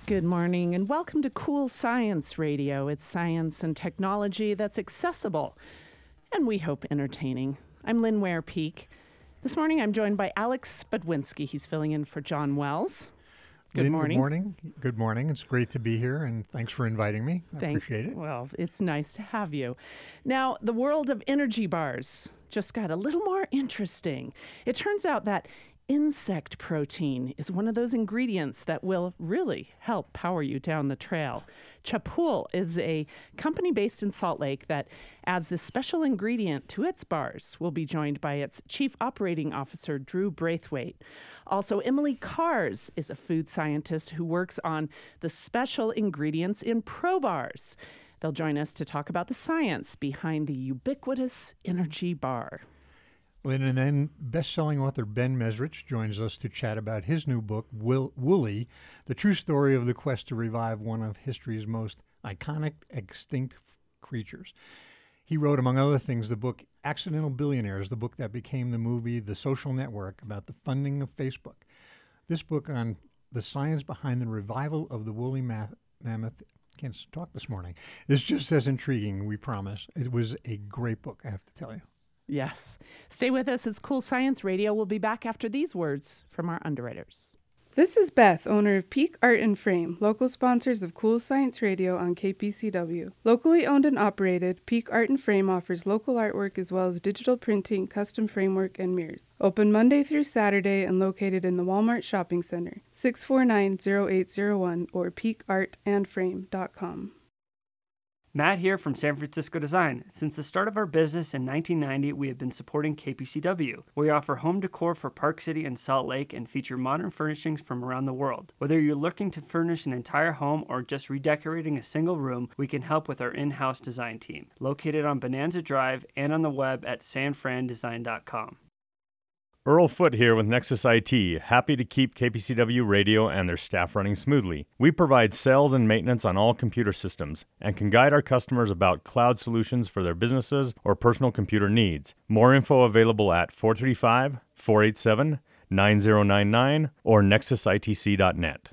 Good morning and welcome to Cool Science Radio. It's science and technology that's accessible and we hope entertaining. I'm Lynn Ware-Peak. This morning I'm joined by Alex Budwinski. He's filling in for John Wells. Good Lynn, morning. Good morning. Good morning. It's great to be here and thanks for inviting me. I appreciate it. Well, it's nice to have you. Now, the world of energy bars just got a little more interesting. It turns out that insect protein is one of those ingredients that will really help power you down the trail. Chapool is a company based in Salt Lake that adds this special ingredient to its bars. We'll be joined by its Chief Operating Officer, Drew Braithwaite. Also, Emily Kars is a food scientist who works on the special ingredients in Pro Bars. They'll join us to talk about the science behind the ubiquitous energy bar. Lynn, and then best-selling author Ben Mesrich joins us to chat about his new book, Woolly, the true story of the quest to revive one of history's most iconic extinct creatures. He wrote, among other things, the book Accidental Billionaires, the book that became the movie The Social Network about the funding of Facebook. This book on the science behind the revival of the woolly mammoth, can't talk this morning, is just as intriguing, we promise. It was a great book, I have to tell you. Yes. Stay with us. It's Cool Science Radio. We'll be back after these words from our underwriters. This is Beth, owner of Peak Art and Frame, local sponsors of Cool Science Radio on KPCW. Locally owned and operated, Peak Art and Frame offers local artwork as well as digital printing, custom framework, and mirrors. Open Monday through Saturday and located in the Walmart Shopping Center, 649-0801 or peakartandframe.com. Matt here from San Francisco Design. Since the start of our business in 1990, we have been supporting KPCW. We offer home decor for Park City and Salt Lake and feature modern furnishings from around the world. Whether you're looking to furnish an entire home or just redecorating a single room, we can help with our in-house design team, located on Bonanza Drive and on the web at sanfrandesign.com. Earl Foote here with Nexus IT, happy to keep KPCW Radio and their staff running smoothly. We provide sales and maintenance on all computer systems and can guide our customers about cloud solutions for their businesses or personal computer needs. More info available at 435-487-9099 or nexusitc.net.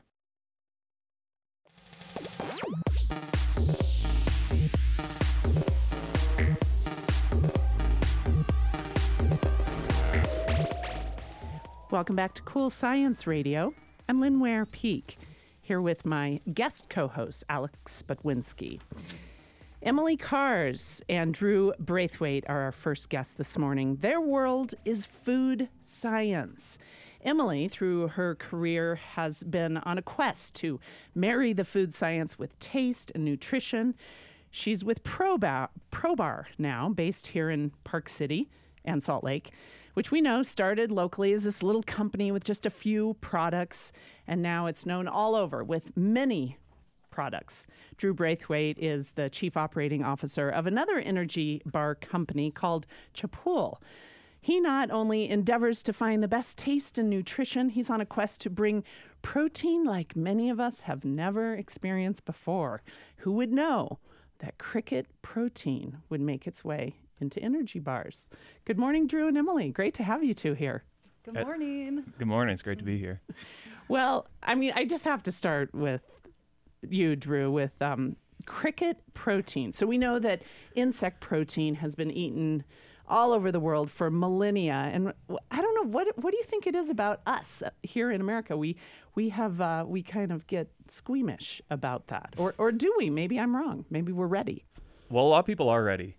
Welcome back to Cool Science Radio. I'm Lynn Ware-Peak, here with my guest co-host, Alex Budwinski. Emily Kars and Drew Braithwaite are our first guests this morning. Their world is food science. Emily, through her career, has been on a quest to marry the food science with taste and nutrition. She's with ProBar now, based here in Park City and Salt Lake, which we know started locally as this little company with just a few products, and now it's known all over with many products. Drew Braithwaite is the Chief Operating Officer of another energy bar company called Chapool. He not only endeavors to find the best taste and nutrition, he's on a quest to bring protein like many of us have never experienced before. Who would know that cricket protein would make its way into energy bars? Good morning, Drew and Emily. Great to have you two here. Good morning. Good morning. It's great to be here. Well, I mean, I just have to start with you, Drew, with cricket protein. So we know that insect protein has been eaten all over the world for millennia. And I don't know, what do you think it is about us here in America? We kind of get squeamish about that. Or do we? Maybe I'm wrong. Maybe we're ready. Well, a lot of people are ready.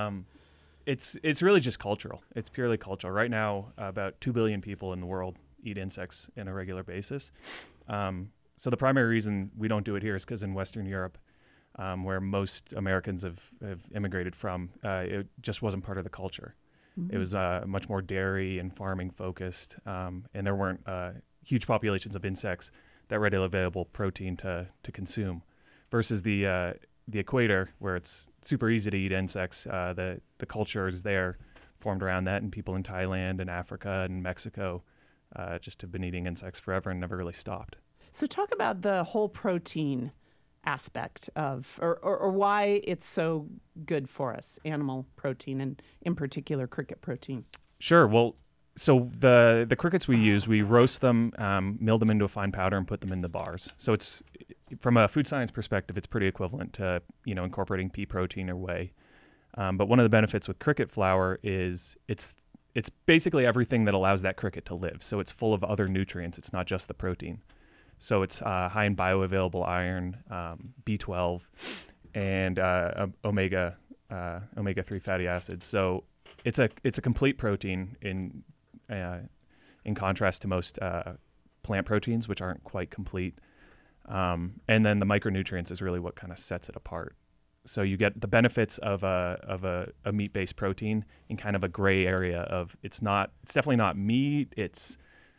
It's really just cultural. It's purely cultural. Right now, about 2 billion people in the world eat insects on a regular basis. So the primary reason we don't do it here is because in Western Europe, where most Americans have immigrated from, it just wasn't part of the culture. Mm-hmm. It was much more dairy and farming focused, and there weren't huge populations of insects that readily available protein to consume. Versus the equator, where it's super easy to eat insects, the culture is there, formed around that, and people in Thailand and Africa and Mexico just have been eating insects forever and never really stopped. So talk about the whole protein aspect of, or why it's so good for us, animal protein, and in particular cricket protein. Sure. Well, so the crickets we use, we roast them, mill them into a fine powder, and put them in the bars. So it's from a food science perspective, it's pretty equivalent to, incorporating pea protein or whey. But one of the benefits with cricket flour is it's basically everything that allows that cricket to live. So it's full of other nutrients. It's not just the protein. So it's high in bioavailable iron, B12, and omega-3 fatty acids. So it's a complete protein in contrast to most plant proteins, which aren't quite complete. And then the micronutrients is really what kind of sets it apart. So you get the benefits of a meat-based protein in kind of a gray area of it's definitely not meat. It's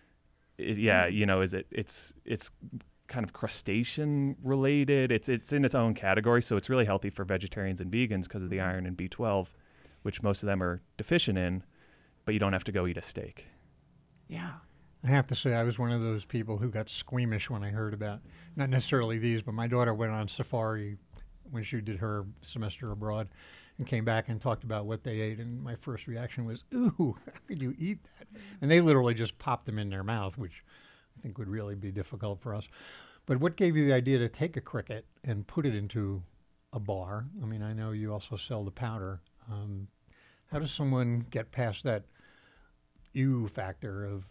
kind of crustacean related. It's in its own category. So it's really healthy for vegetarians and vegans because of the iron and B12, which most of them are deficient in, but you don't have to go eat a steak. Yeah. I have to say I was one of those people who got squeamish when I heard about, not necessarily these, but my daughter went on safari when she did her semester abroad and came back and talked about what they ate. And my first reaction was, ooh, how could you eat that? And they literally just popped them in their mouth, which I think would really be difficult for us. But what gave you the idea to take a cricket and put it into a bar? I mean, I know you also sell the powder. How does someone get past that ew factor of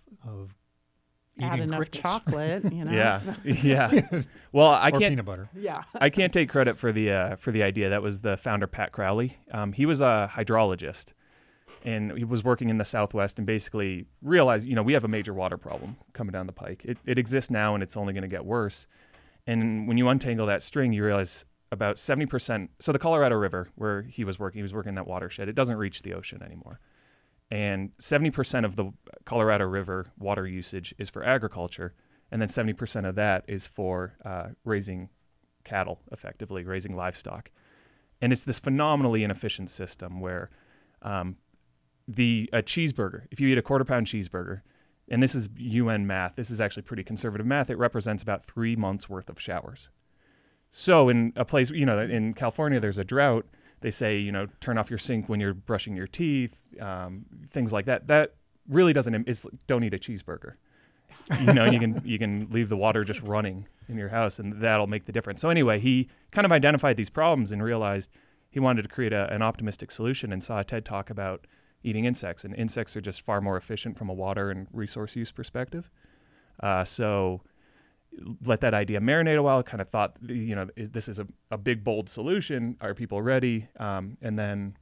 add eating enough crickets? chocolate, Yeah. Well, I or can't. peanut butter. Yeah. I can't take credit for the idea. That was the founder, Pat Crowley. He was a hydrologist, and he was working in the Southwest, and basically realized, we have a major water problem coming down the pike. It exists now, and it's only going to get worse. And when you untangle that string, you realize about 70%. So the Colorado River, where he was working in that watershed. It doesn't reach the ocean anymore. And 70% of the Colorado River water usage is for agriculture, and then 70% of that is for raising cattle, effectively, raising livestock. And it's this phenomenally inefficient system where a cheeseburger, if you eat a quarter-pound cheeseburger, and this is UN math, this is actually pretty conservative math, it represents about 3 months' worth of showers. So in a place, in California, there's a drought. They say, turn off your sink when you're brushing your teeth, things like that. That really don't eat a cheeseburger. You can leave the water just running in your house, and that'll make the difference. So anyway, he kind of identified these problems and realized he wanted to create an optimistic solution, and saw a TED Talk about eating insects. And insects are just far more efficient from a water and resource use perspective. So let that idea marinate a while, kind of thought, this is a big, bold solution. Are people ready? And then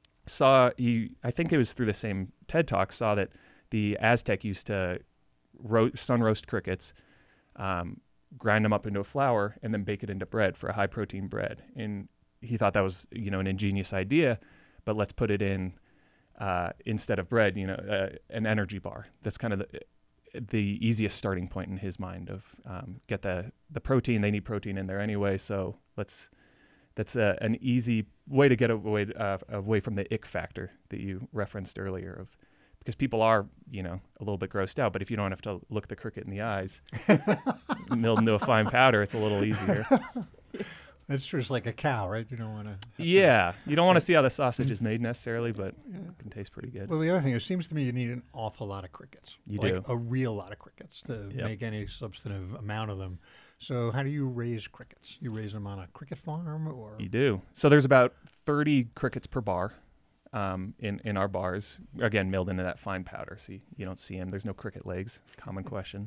I think it was through the same TED Talk, saw that the Aztec used to sun roast crickets, grind them up into a flour, and then bake it into bread for a high protein bread. And he thought that was, an ingenious idea, but let's put it in, instead of bread, an energy bar. That's kind of the easiest starting point in his mind of get the protein. They need protein in there anyway, so that's an easy way to get away from the ick factor that you referenced earlier, of because people are a little bit grossed out, but if you don't have to look the cricket in the eyes, milled into a fine powder, it's a little easier. That's just like a cow, right? You don't want to. Yeah, you don't want to see how the sausage is made necessarily, but it can taste pretty good. Well, the other thing, it seems to me you need an awful lot of crickets. You like do. A real lot of crickets to make any substantive amount of them. So how do you raise crickets? You raise them on a cricket farm, or? You do. So there's about 30 crickets per bar in our bars, again, milled into that fine powder, so you don't see them. There's no cricket legs, common question.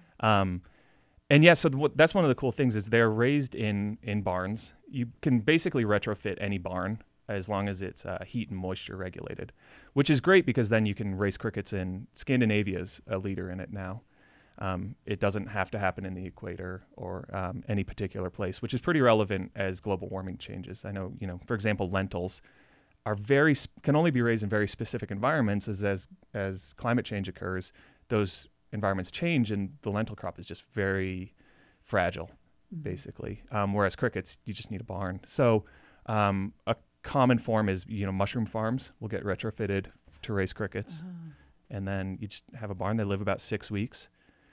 And yeah, so that's one of the cool things is they're raised in barns. You can basically retrofit any barn as long as it's heat and moisture regulated, which is great because then you can raise crickets in Scandinavia's a leader in it now. It doesn't have to happen in the equator or any particular place, which is pretty relevant as global warming changes. I know, for example, lentils are can only be raised in very specific environments as climate change occurs. Those environments change, and the lentil crop is just very fragile, basically. Whereas crickets, you just need a barn. So a common form is, mushroom farms will get retrofitted to raise crickets. And then you just have a barn. They live about 6 weeks.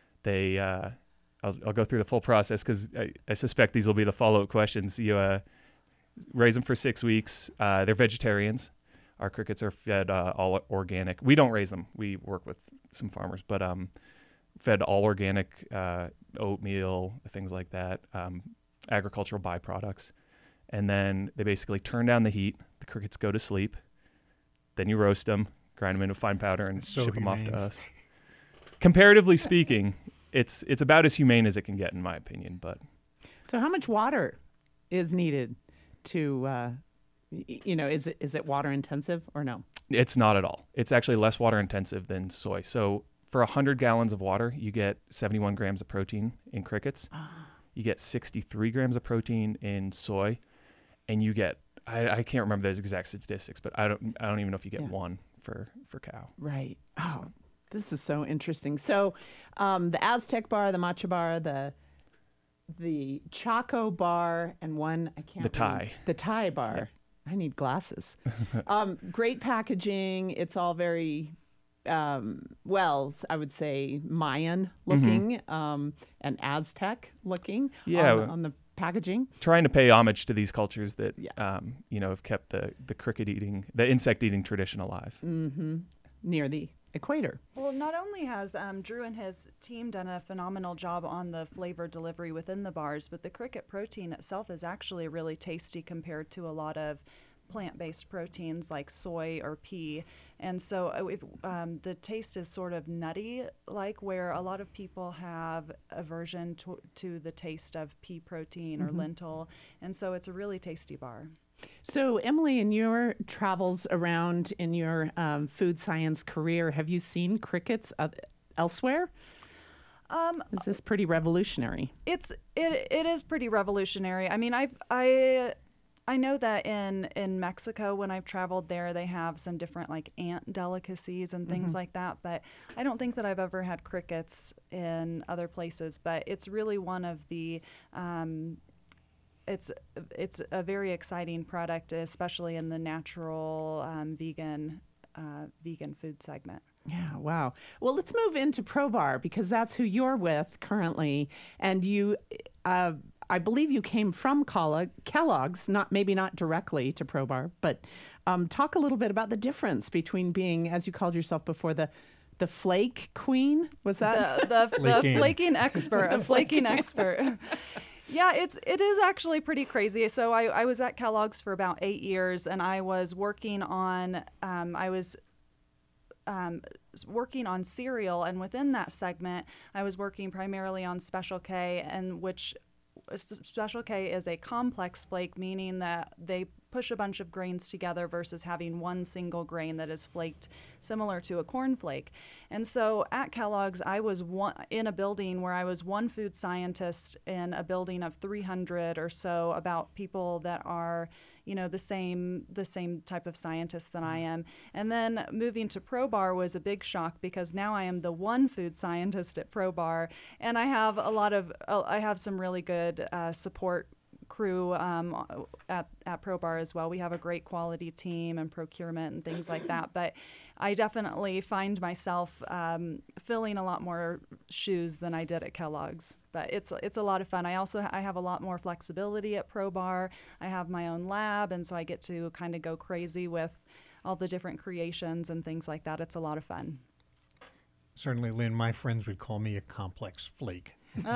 I'll go through the full process because I suspect these will be the follow-up questions. You raise them for 6 weeks. They're vegetarians. Our crickets are fed all organic. We don't raise them. We work with some farmers, but fed all organic oatmeal, things like that. agricultural byproducts. And then they basically turn down the heat. The crickets go to sleep. Then you roast them, grind them into fine powder, and So ship them off humane. to us. Comparatively speaking, it's about as humane as it can get, in my opinion. But So how much water is needed to, is it water intensive or no? it's not at all. It's actually less water intensive than soy. So for 100 gallons of water, you get 71 grams of protein in crickets. You get 63 grams of protein in soy, and you get I can't remember those exact statistics, but I don't even know if you get one for cow. Right. Oh, this is so interesting. So the Aztec bar, the matcha bar, the Choco bar, and one I can't. The Thai bar. Yeah. I need glasses. Great packaging. It's all very, I would say Mayan looking and Aztec looking on the packaging. Trying to pay homage to these cultures that have kept the insect eating tradition alive. Near the equator. Well, not only has Drew and his team done a phenomenal job on the flavor delivery within the bars, but the cricket protein itself is actually really tasty compared to a lot of plant-based proteins like soy or pea. And so the taste is sort of nutty, like where a lot of people have aversion to the taste of pea protein or lentil. And so it's a really tasty bar. So, Emily, in your travels around in your food science career, have you seen crickets elsewhere? Is this pretty revolutionary? It is pretty revolutionary. I mean, I know that in Mexico, when I've traveled there, they have some different like ant delicacies and things like that. But I don't think that I've ever had crickets in other places. But it's really one of the it's a very exciting product, especially in the natural vegan food segment. Yeah, wow. Well, let's move into ProBar because that's who you're with currently, and you. I believe you came from Kellogg's, maybe not directly to ProBar, but talk a little bit about the difference between being, as you called yourself before, the flake queen. Was that the flaking expert? A flaking expert. Yeah, it is actually pretty crazy. So I was at Kellogg's for about 8 years, and I was working on working on cereal, and within that segment, I was working primarily on Special K, and which Special K is a complex flake, meaning that they push a bunch of grains together versus having one single grain that is flaked similar to a cornflake. And so at Kellogg's, I was in a building where I was one food scientist in a building of 300 or so, about people that are, the same type of scientist that I am. And then moving to ProBar was a big shock because now I am the one food scientist at ProBar, and I have some really good support crew at ProBar as well. We have a great quality team and procurement and things like that. But I definitely find myself filling a lot more shoes than I did at Kellogg's. But it's a lot of fun. I have a lot more flexibility at ProBar. I have my own lab, and so I get to kind of go crazy with all the different creations and things like that. It's a lot of fun. Certainly, Lynn, my friends would call me a complex flake.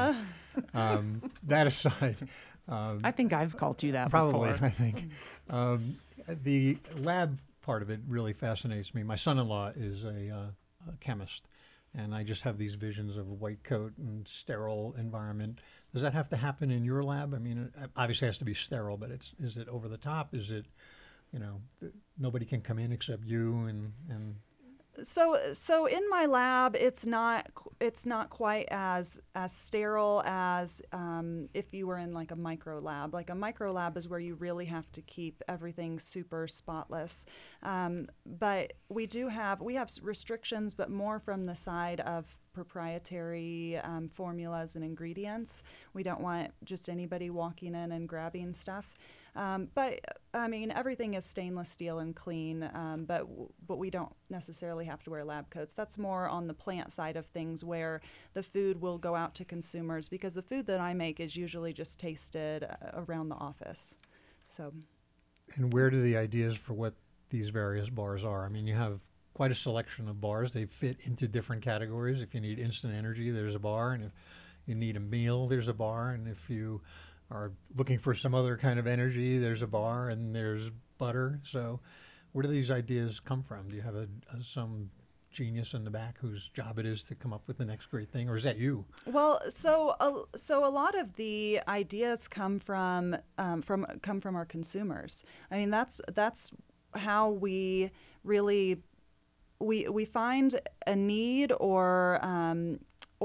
That aside, I think I've called you that probably, before. I think. The lab part of it really fascinates me. My son-in-law is a chemist, and I just have these visions of a white coat and sterile environment. Does that have to happen in your lab? I mean, it obviously has to be sterile, but is it over the top? Is it, nobody can come in except you and So in my lab, it's not quite as sterile as if you were in like a micro lab. Like a micro lab is where you really have to keep everything super spotless. But we have restrictions, but more from the side of proprietary formulas and ingredients. We don't want just anybody walking in and grabbing stuff. But I mean, everything is stainless steel and clean, but we don't necessarily have to wear lab coats. That's more on the plant side of things, where the food will go out to consumers, because the food that I make is usually just tasted around the office. So. And where do the ideas for what these various bars are? I mean, you have quite a selection of bars. They fit into different categories. If you need instant energy, there's a bar, and if you need a meal, there's a bar, and if you are looking for some other kind of energy. There's a bar and there's butter. So where do these ideas come from? Do you have some genius in the back whose job it is to come up with the next great thing, or is that you? Well, so a lot of the ideas come from our consumers. I mean, that's how we really we find a need or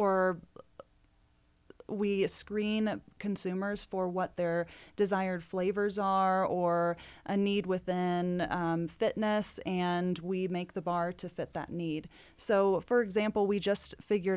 we screen consumers for what their desired flavors are or a need within fitness, and we make the bar to fit that need. So, for example, we just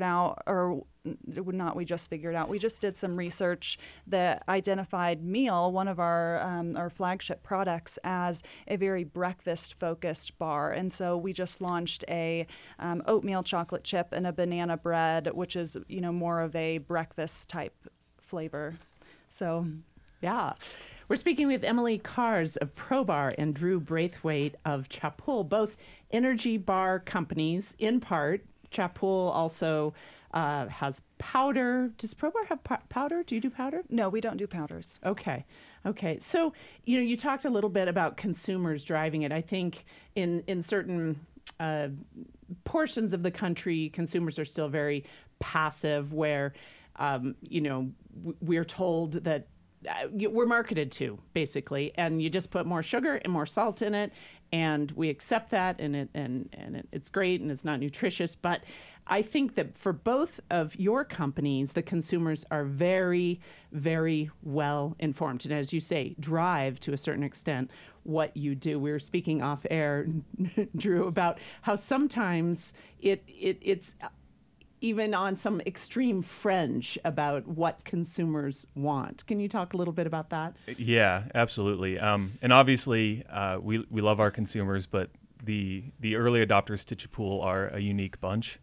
did some research that identified Meal, one of our flagship products, as a very breakfast-focused bar. And so we just launched a oatmeal chocolate chip and a banana bread, which is, more of a breakfast-type flavor. So, yeah. We're speaking with Emily Kars of ProBar and Drew Braithwaite of Chapul, both energy bar companies in part. Chapul also has powder. Does ProBar have powder? Do you do powder? No, we don't do powders. Okay. So, you talked a little bit about consumers driving it. I think in certain portions of the country, consumers are still very passive where, we're told that we're marketed to, basically, and you just put more sugar and more salt in it, and we accept that, and it's great, and it's not nutritious. But I think that for both of your companies, the consumers are very, very well informed, and as you say, drive to a certain extent what you do. We were speaking off air, Drew, about how sometimes it's even on some extreme fringe about what consumers want. Can you talk a little bit about that? Yeah, absolutely. And obviously, we love our consumers, but the early adopters to Chapul are a unique bunch.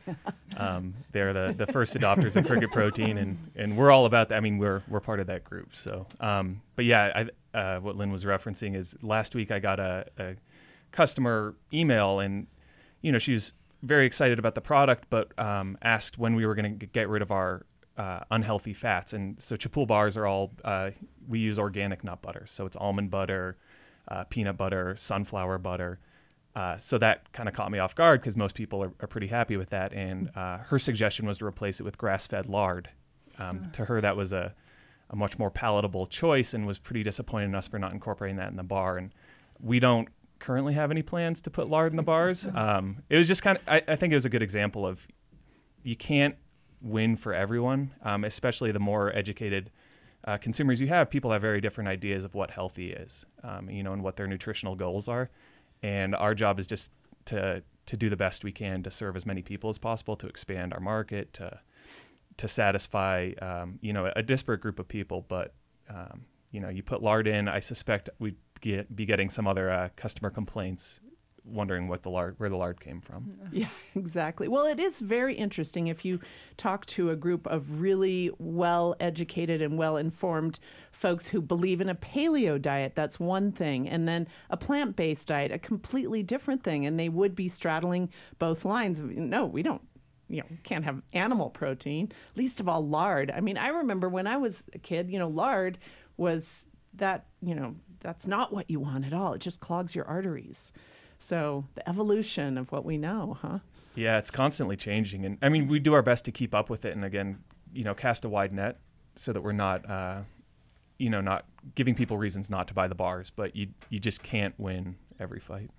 They're the first adopters of cricket protein, and we're all about that. I mean, we're part of that group. So, but yeah, what Lynn was referencing is last week I got a customer email, and she was very excited about the product, but asked when we were going to get rid of our unhealthy fats. And so Chapul bars are all, we use organic nut butter. So it's almond butter, peanut butter, sunflower butter. So that kind of caught me off guard because most people are pretty happy with that. And her suggestion was to replace it with grass-fed lard. To her, that was a much more palatable choice, and was pretty disappointed in us for not incorporating that in the bar. And we don't currently have any plans to put lard in the bars. It was just I think it was a good example of you can't win for everyone, especially the more educated consumers you have. People have very different ideas of what healthy is, and what their nutritional goals are. And our job is just to do the best we can to serve as many people as possible, to expand our market, to satisfy, a disparate group of people. But, you put lard in, I suspect we'd be getting some other customer complaints wondering where the lard came from. Yeah, exactly. Well, it is very interesting if you talk to a group of really well-educated and well-informed folks who believe in a paleo diet, that's one thing, and then a plant-based diet, a completely different thing, and they would be straddling both lines. No, we don't. Can't have animal protein, least of all lard. I mean, I remember when I was a kid, lard was that, that's not what you want at all. It just clogs your arteries. So the evolution of what we know, huh? Yeah, it's constantly changing. And I mean, we do our best to keep up with it. And again, cast a wide net so that we're not, not giving people reasons not to buy the bars. But you just can't win every fight.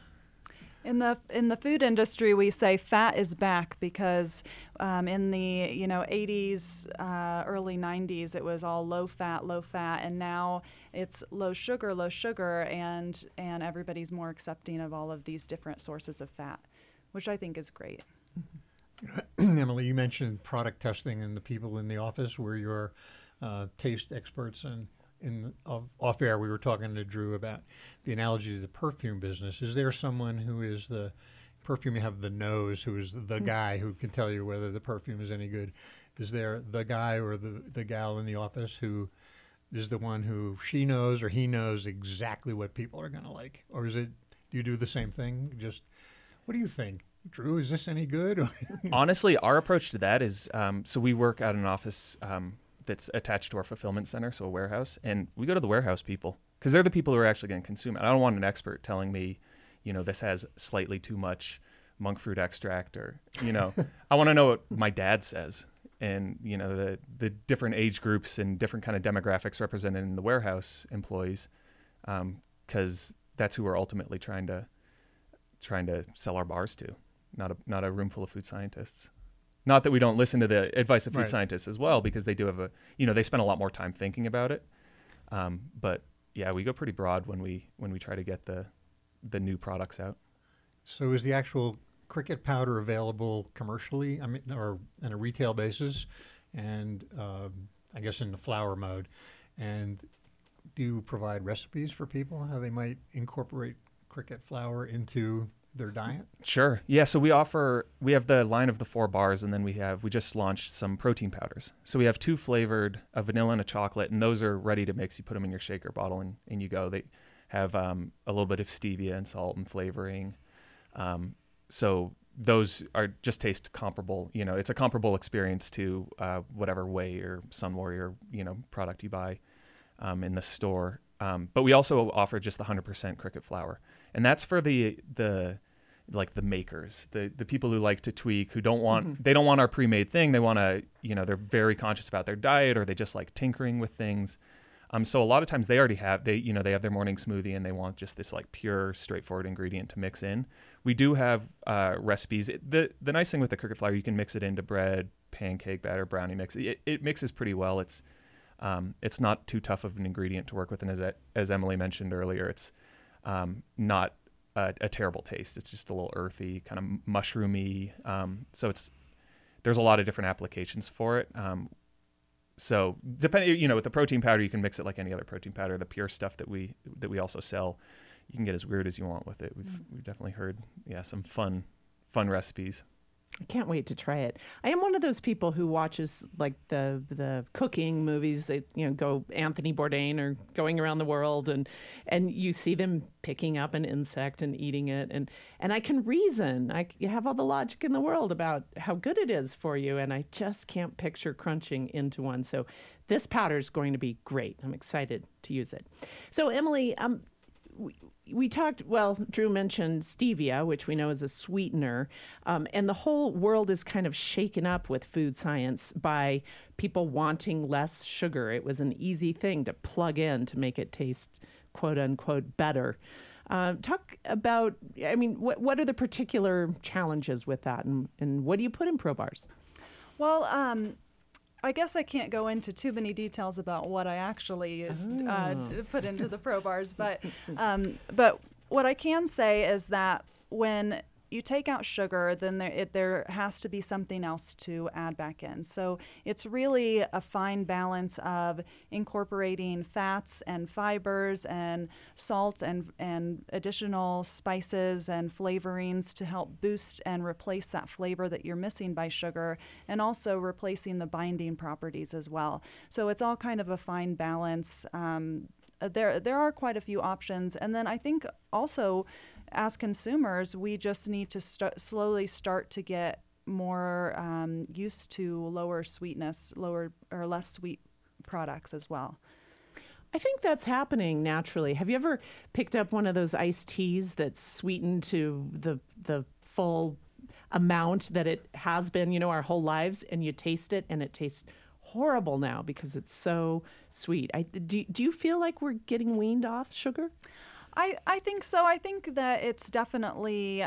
In the food industry, we say fat is back because in the 80s, early 90s, it was all low fat, and now it's low sugar, and everybody's more accepting of all of these different sources of fat, which I think is great. Emily, you mentioned product testing and the people in the office where you're taste experts and. Off air, we were talking to Drew about the analogy to the perfume business. Is there someone who is the perfume? You have the nose, who is the guy who can tell you whether the perfume is any good. Is there the guy or the gal in the office who is the one who she knows or he knows exactly what people are going to like? Or do you do the same thing? Just what do you think? Drew, is this any good? Honestly, our approach to that is so we work at an office that's attached to our fulfillment center, so a warehouse. And we go to the warehouse people because they're the people who are actually going to consume it. I don't want an expert telling me, this has slightly too much monk fruit extract, or, I want to know what my dad says. And, the different age groups and different kind of demographics represented in the warehouse employees, because that's who we're ultimately trying to sell our bars to, not a room full of food scientists. Not that we don't listen to the advice of food scientists as well, because they do have they spend a lot more time thinking about it. But yeah, we go pretty broad when we try to get the new products out. So is the actual cricket powder available commercially, or on a retail basis, and I guess in the flour mode? And do you provide recipes for people how they might incorporate cricket flour into their diet? Sure. Yeah. So we have the line of the 4 bars, and then we just launched some protein powders. So we have 2 flavored, a vanilla and a chocolate, and those are ready to mix. You put them in your shaker bottle and you go. They have a little bit of stevia and salt and flavoring. So those just taste comparable. It's a comparable experience to whatever Whey or Sun Warrior, product you buy in the store. But we also offer just the 100% cricket flour. And that's for the makers, the people who like to tweak, who don't want, they don't want our pre-made thing. They want to, they're very conscious about their diet, or they just like tinkering with things. So a lot of times they already have, they have their morning smoothie and they want just this like pure, straightforward ingredient to mix in. We do have recipes. The nice thing with the cricket flour, you can mix it into bread, pancake batter, brownie mix. It mixes pretty well. It's not too tough of an ingredient to work with. And as Emily mentioned earlier, it's not a terrible taste. It's just a little earthy, kind of mushroomy. So there's a lot of different applications for it. So depending, with the protein powder, you can mix it like any other protein powder. The pure stuff that we also sell, you can get as weird as you want with it. We've definitely heard, some fun recipes. I can't wait to try it. I am one of those people who watches like the cooking movies. They go Anthony Bourdain or Going Around the World, and you see them picking up an insect and eating it, and I can reason. You have all the logic in the world about how good it is for you, and I just can't picture crunching into one. So this powder is going to be great. I'm excited to use it. So Emily, we talked, Drew mentioned stevia, which we know is a sweetener, and the whole world is kind of shaken up with food science by people wanting less sugar. It was an easy thing to plug in to make it taste, quote unquote, better. Talk about, what are the particular challenges with that, and what do you put in ProBars? Well, I guess I can't go into too many details about what I actually put into the ProBars, but what I can say is that when you take out sugar, then there has to be something else to add back in. So it's really a fine balance of incorporating fats and fibers and salts and additional spices and flavorings to help boost and replace that flavor that you're missing by sugar, and also replacing the binding properties as well. So it's all kind of a fine balance. There are quite a few options. And then I think also, as consumers, we just need to slowly start to get more used to lower sweetness, lower or less sweet products as well. I think that's happening naturally. Have you ever picked up one of those iced teas that's sweetened to the full amount that it has been, our whole lives, and you taste it and it tastes horrible now because it's so sweet? Do you feel like we're getting weaned off sugar? I think so. I think that it's definitely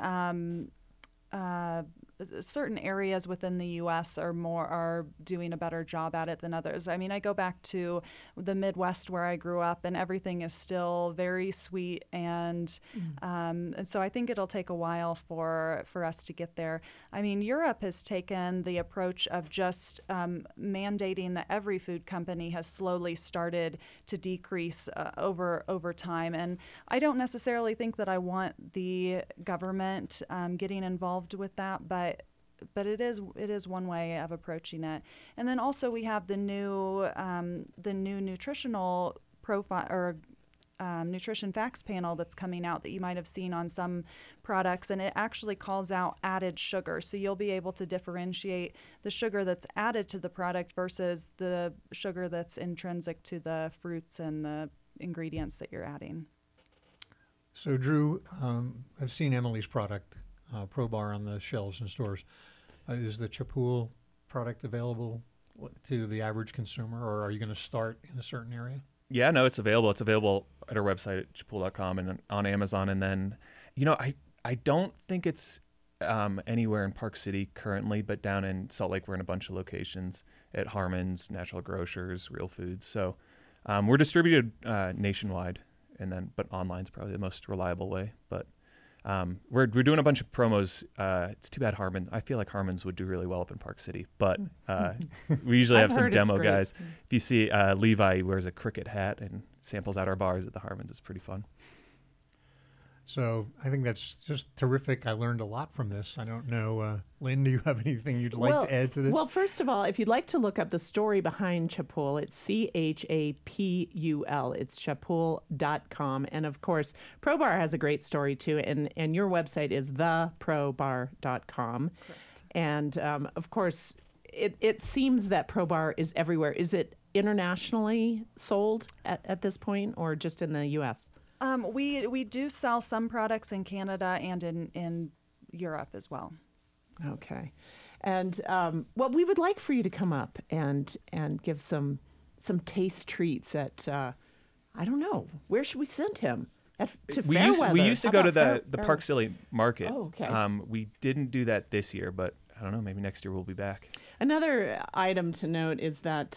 certain areas within the U.S. are doing a better job at it than others. I mean, I go back to the Midwest where I grew up, and everything is still very sweet, and so I think it'll take a while for us to get there. I mean, Europe has taken the approach of just mandating that every food company has slowly started to decrease over time, and I don't necessarily think that I want the government getting involved with that, but it is one way of approaching it. And then also we have the new nutritional profile or nutrition facts panel that's coming out that you might have seen on some products, and it actually calls out added sugar. So you'll be able to differentiate the sugar that's added to the product versus the sugar that's intrinsic to the fruits and the ingredients that you're adding. So, Drew, I've seen Emily's product, ProBar, on the shelves in stores. Is the Chapool product available to the average consumer, or are you going to start in a certain area? Yeah, no, it's available. It's available at our website at chapool.com and on Amazon. And then, I don't think it's anywhere in Park City currently, but down in Salt Lake, we're in a bunch of locations at Harmon's, Natural Grocers, Real Foods. So we're distributed nationwide, but online's probably the most reliable way. But we're doing a bunch of promos. It's too bad Harmon. I feel like Harmon's would do really well up in Park City, but we usually have some demo guys. If you see Levi, he wears a cricket hat and samples out our bars at the Harmon's. It's pretty fun. So I think that's just terrific. I learned a lot from this. I don't know, Lynn, do you have anything you'd like to add to this? Well, first of all, if you'd like to look up the story behind Chapool, it's Chapul. It's chapool.com. And of course, ProBar has a great story too. And your website is theprobar.com. Correct. And of course, it seems that ProBar is everywhere. Is it internationally sold at this point, or just in the U.S.? We do sell some products in Canada and in Europe as well. Okay. And we would like for you to come up and give some taste treats at, I don't know, where should we send him? To Fairweather. We used to go to the Fairweather? Park City Market. Oh, okay. We didn't do that this year, but I don't know, maybe next year we'll be back. Another item to note is that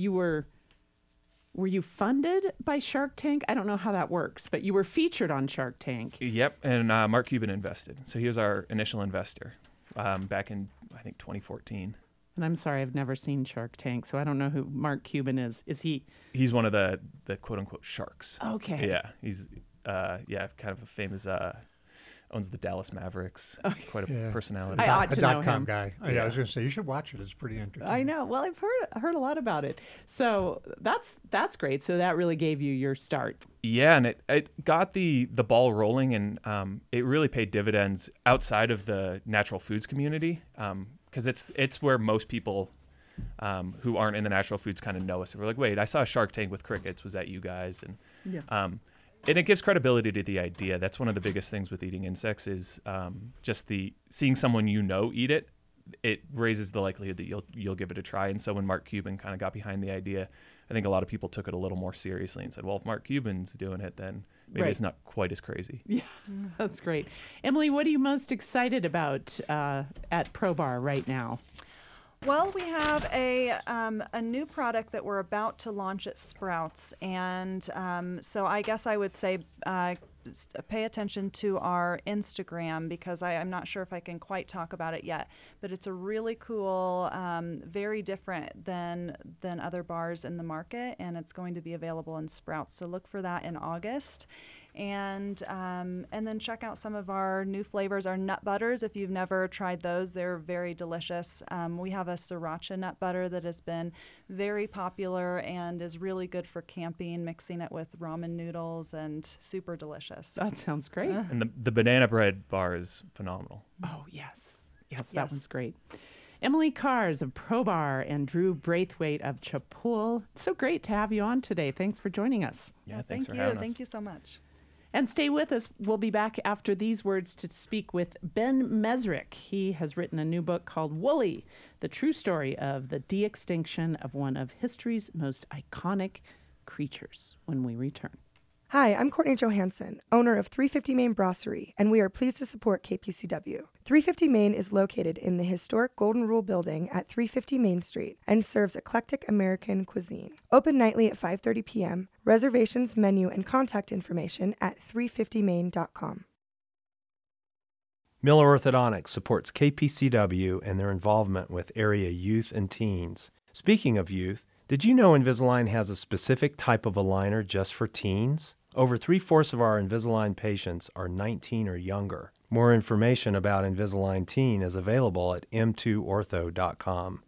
were you funded by Shark Tank? I don't know how that works, but you were featured on Shark Tank. Yep, and Mark Cuban invested. So he was our initial investor back in, I think, 2014. And I'm sorry, I've never seen Shark Tank, so I don't know who Mark Cuban is. Is he? He's one of the quote-unquote sharks. Okay. Yeah, he's kind of a famous, owns the Dallas Mavericks. Okay. Quite a personality. I ought to know .com him. guy. Yeah, I was going to say, you should watch it. It's pretty interesting. I know. Well, I've heard a lot about it. So that's great. So that really gave you your start. Yeah, and it got the ball rolling, and it really paid dividends outside of the natural foods community, because it's where most people who aren't in the natural foods kind of know us. And we're like, wait, I saw a Shark Tank with crickets. Was that you guys? And Yeah. And it gives credibility to the idea. That's one of the biggest things with eating insects is just seeing someone eat it. It raises the likelihood that you'll give it a try. And so when Mark Cuban kind of got behind the idea, I think a lot of people took it a little more seriously and said, well, if Mark Cuban's doing it, then maybe it's not quite as crazy. Yeah, that's great. Emily, what are you most excited about at ProBar right now? Well, we have a new product that we're about to launch at Sprouts, and so I guess I would say pay attention to our Instagram, because I'm not sure if I can quite talk about it yet, but it's a really cool, very different than other bars in the market, and it's going to be available in Sprouts. So look for that in August. And then check out some of our new flavors, our nut butters. If you've never tried those, they're very delicious. We have a sriracha nut butter that has been very popular and is really good for camping, mixing it with ramen noodles, and super delicious. That sounds great. And the banana bread bar is phenomenal. Oh, yes. Yes, that one's great. Emily Kars of ProBar and Drew Braithwaite of Chapool. It's so great to have you on today. Thanks for joining us. Yeah, thanks for having us. Thank you so much. And stay with us. We'll be back after these words to speak with Ben Mezrich. He has written a new book called Woolly, the true story of the de-extinction of one of history's most iconic creatures, when we return. Hi, I'm Courtney Johansson, owner of 350 Main Brasserie, and we are pleased to support KPCW. 350 Main is located in the historic Golden Rule building at 350 Main Street and serves eclectic American cuisine. Open nightly at 5:30 p.m. Reservations, menu, and contact information at 350main.com. Miller Orthodontics supports KPCW and their involvement with area youth and teens. Speaking of youth, did you know Invisalign has a specific type of aligner just for teens? Over 3/4 of our Invisalign patients are 19 or younger. More information about Invisalign Teen is available at m2ortho.com.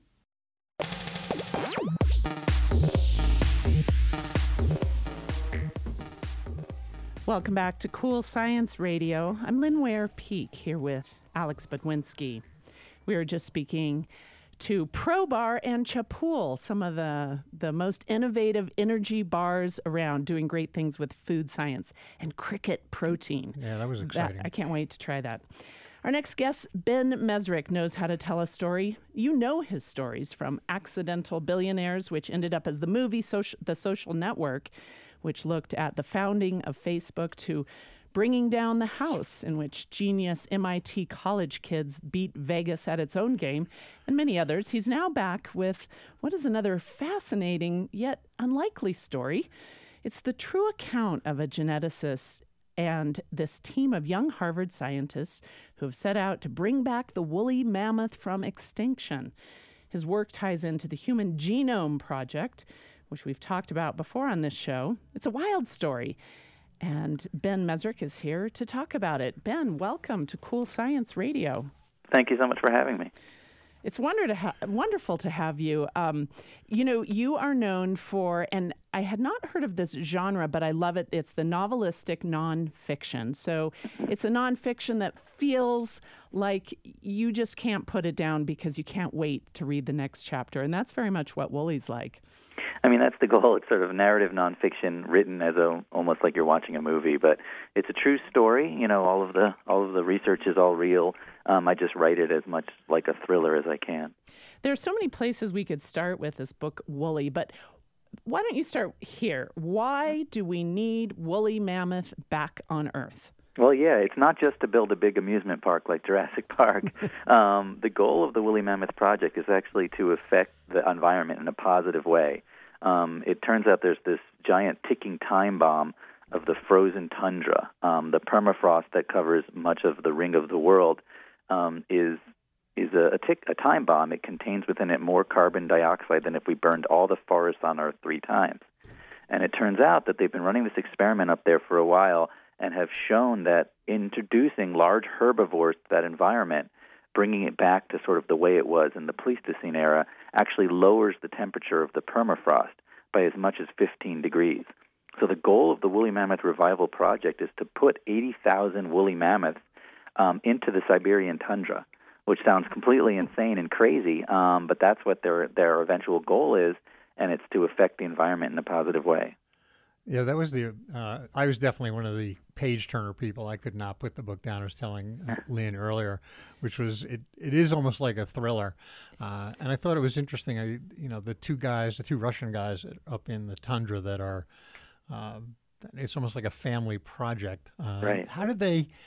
Welcome back to Cool Science Radio. I'm Lynn Ware Peak here with Alex Budwinski. We were just speaking to ProBar and Chapool, some of the most innovative energy bars around, doing great things with food science and cricket protein. Yeah, that was exciting. I can't wait to try that. Our next guest, Ben Mesrick, knows how to tell a story. You know his stories, from Accidental Billionaires, which ended up as the movie The Social Network, which looked at the founding of Facebook, to Bringing Down the House, in which genius MIT college kids beat Vegas at its own game, and many others. He's now back with what is another fascinating yet unlikely story. It's the true account of a geneticist and this team of young Harvard scientists who have set out to bring back the woolly mammoth from extinction. His work ties into the Human Genome Project, which we've talked about before on this show. It's a wild story, and Ben Mesrick is here to talk about it. Ben, welcome to Cool Science Radio. Thank you so much for having me. It's wonderful to have you. You are known for, and I had not heard of this genre, but I love it. It's the novelistic nonfiction. So it's a nonfiction that feels like you just can't put it down because you can't wait to read the next chapter. And that's very much what Woolly's like. I mean, that's the goal. It's sort of narrative nonfiction written as almost like you're watching a movie, but it's a true story. You know, all of the research is all real. I just write it as much like a thriller as I can. There are so many places we could start with this book, Woolly, but why don't you start here? Why do we need woolly mammoth back on Earth? Well, yeah, it's not just to build a big amusement park like Jurassic Park. The goal of the Woolly Mammoth Project is actually to affect the environment in a positive way. It turns out there's this giant ticking time bomb of the frozen tundra. The permafrost that covers much of the ring of the world is a time bomb. It contains within it more carbon dioxide than if we burned all the forests on Earth 3 times. And it turns out that they've been running this experiment up there for a while and have shown that introducing large herbivores to that environment, bringing it back to sort of the way it was in the Pleistocene era, actually lowers the temperature of the permafrost by as much as 15 degrees. So the goal of the Woolly Mammoth Revival Project is to put 80,000 woolly mammoths into the Siberian tundra, which sounds completely insane and crazy, but that's what their eventual goal is, and it's to affect the environment in a positive way. Yeah, that was I was definitely one of the page-turner people. I could not put the book down. I was telling Lynn earlier, which was, it is almost like a thriller. And I thought it was interesting, the two Russian guys up in the tundra that are, it's almost like a family project. Right. How did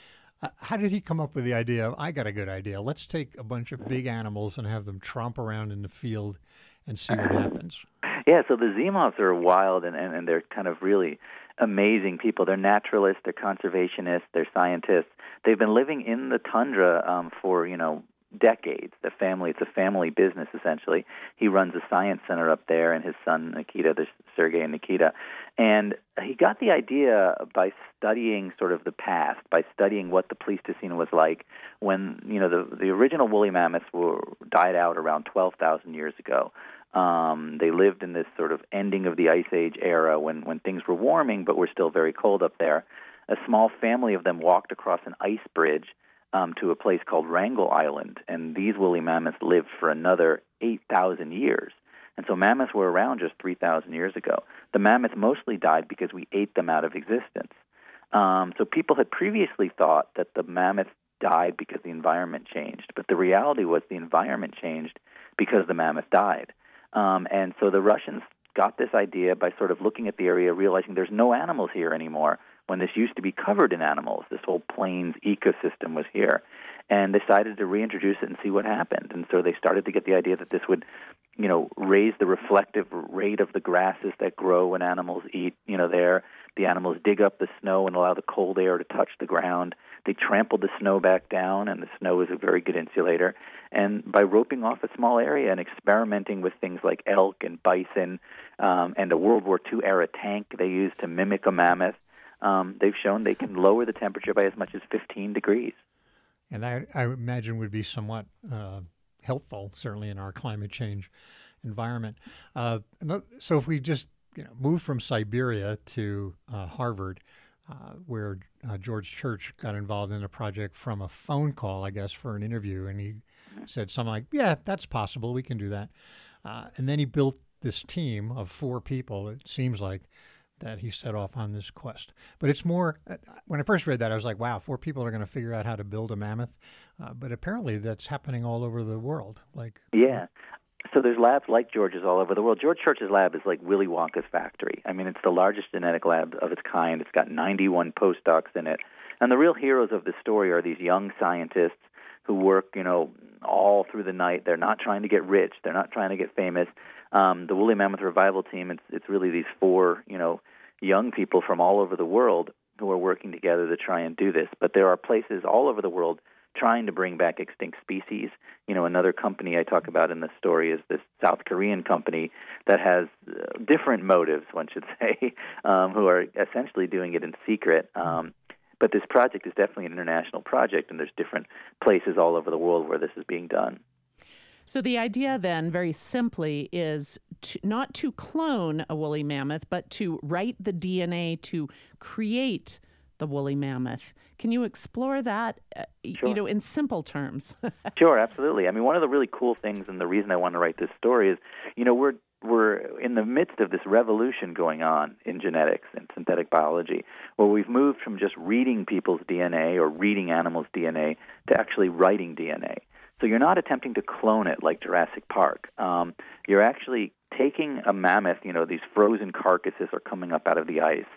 he come up with the idea of, I got a good idea, let's take a bunch of big animals and have them tromp around in the field and see what happens? Yeah, so the Zimovs are wild, and they're kind of really amazing people. They're naturalists, they're conservationists, they're scientists. They've been living in the tundra for, decades. It's a family business, essentially. He runs a science center up there, and his son, Nikita, there's Sergei and Nikita. And he got the idea by studying sort of the past, by studying what the Pleistocene was like when, the original woolly mammoths died out around 12,000 years ago. They lived in this sort of ending of the Ice Age era when things were warming but were still very cold up there. A small family of them walked across an ice bridge to a place called Wrangel Island, and these woolly mammoths lived for another 8,000 years. And so mammoths were around just 3,000 years ago. The mammoths mostly died because we ate them out of existence. So people had previously thought that the mammoths died because the environment changed, but the reality was the environment changed because the mammoth died. And so the Russians got this idea by sort of looking at the area, realizing there's no animals here anymore when this used to be covered in animals. This whole plains ecosystem was here. And decided to reintroduce it and see what happened. And so they started to get the idea that this would, raise the reflective rate of the grasses that grow when animals eat, there. The animals dig up the snow and allow the cold air to touch the ground. They trampled the snow back down, and the snow is a very good insulator. And by roping off a small area and experimenting with things like elk and bison and a World War II era tank they used to mimic a mammoth, they've shown they can lower the temperature by as much as 15 degrees. And I imagine would be somewhat helpful, certainly in our climate change environment. So if we just move from Siberia to Harvard, where George Church got involved in a project from a phone call, I guess, for an interview, and he said something like, "Yeah, that's possible. We can do that." And then he built this team of 4 people. It seems like that he set off on this quest. But it's more, when I first read that, I was like, wow, 4 people are going to figure out how to build a mammoth. But apparently that's happening all over the world. Yeah. So there's labs like George's all over the world. George Church's lab is like Willy Wonka's factory. I mean, it's the largest genetic lab of its kind. It's got 91 postdocs in it. And the real heroes of this story are these young scientists who work, all through the night. They're not trying to get rich. They're not trying to get famous. The Woolly Mammoth Revival Team, it's really these 4, young people from all over the world who are working together to try and do this. But there are places all over the world trying to bring back extinct species. Another company I talk about in this story is this South Korean company that has different motives, one should say, who are essentially doing it in secret. But this project is definitely an international project, and there's different places all over the world where this is being done. So the idea then, very simply, is not to clone a woolly mammoth, but to write the DNA to create the woolly mammoth. Can you explore that, Sure. In simple terms? Sure, absolutely. I mean, one of the really cool things, and the reason I want to write this story is, we're in the midst of this revolution going on in genetics and synthetic biology, where we've moved from just reading people's DNA or reading animals' DNA to actually writing DNA. So you're not attempting to clone it like Jurassic Park. You're actually taking a mammoth. These frozen carcasses are coming up out of the ice.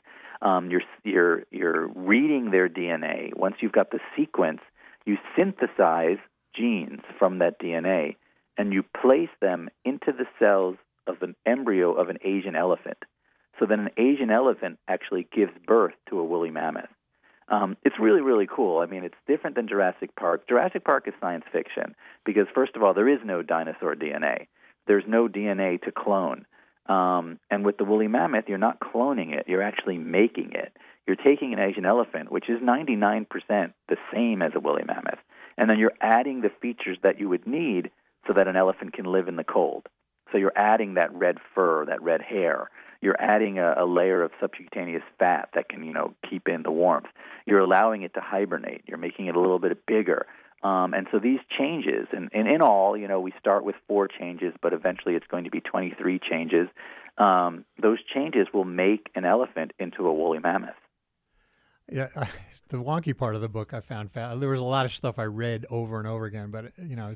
You're reading their DNA. Once you've got the sequence, you synthesize genes from that DNA, and you place them into the cells of an embryo of an Asian elephant. So then an Asian elephant actually gives birth to a woolly mammoth. It's really, really cool. I mean, it's different than Jurassic Park. Jurassic Park is science fiction because, first of all, there is no dinosaur DNA. There's no DNA to clone. And with the woolly mammoth, you're not cloning it. You're actually making it. You're taking an Asian elephant, which is 99% the same as a woolly mammoth, and then you're adding the features that you would need so that an elephant can live in the cold. So you're adding that red fur, that red hair. You're adding a layer of subcutaneous fat that can, keep in the warmth. You're allowing it to hibernate. You're making it a little bit bigger. And so these changes, and in all, we start with 4 changes, but eventually it's going to be 23 changes. Those changes will make an elephant into a woolly mammoth. Yeah, the wonky part of the book I found, there was a lot of stuff I read over and over again, but,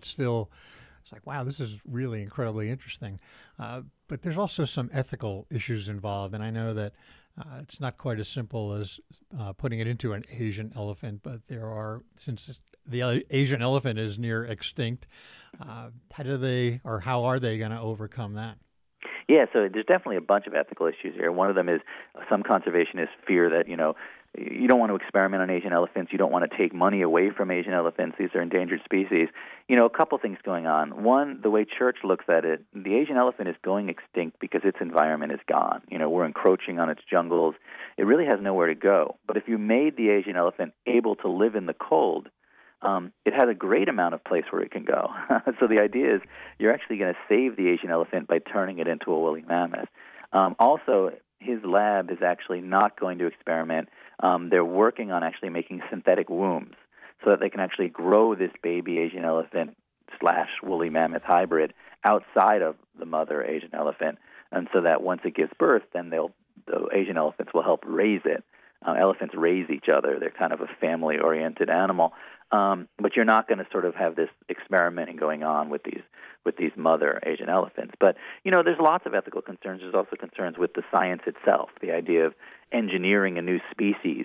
it's like, wow, this is really incredibly interesting. But there's also some ethical issues involved, and I know that it's not quite as simple as putting it into an Asian elephant, but there are, since the Asian elephant is near extinct, how are they going to overcome that? Yeah, so there's definitely a bunch of ethical issues here. One of them is some conservationists fear that, you don't want to experiment on Asian elephants. You don't want to take money away from Asian elephants. These are endangered species. A couple things going on. One, the way Church looks at it, the Asian elephant is going extinct because its environment is gone. We're encroaching on its jungles. It really has nowhere to go. But if you made the Asian elephant able to live in the cold, it has a great amount of place where it can go. So the idea is you're actually going to save the Asian elephant by turning it into a woolly mammoth. Also, his lab is actually not going to experiment. They're working on actually making synthetic wombs so that they can actually grow this baby Asian elephant / woolly mammoth hybrid outside of the mother Asian elephant, and so that once it gives birth, then the Asian elephants will help raise it. Elephants raise each other. They're kind of a family-oriented animal. But you're not going to sort of have this experimenting going on with these mother Asian elephants. But there's lots of ethical concerns. There's also concerns with the science itself. The idea of engineering a new species.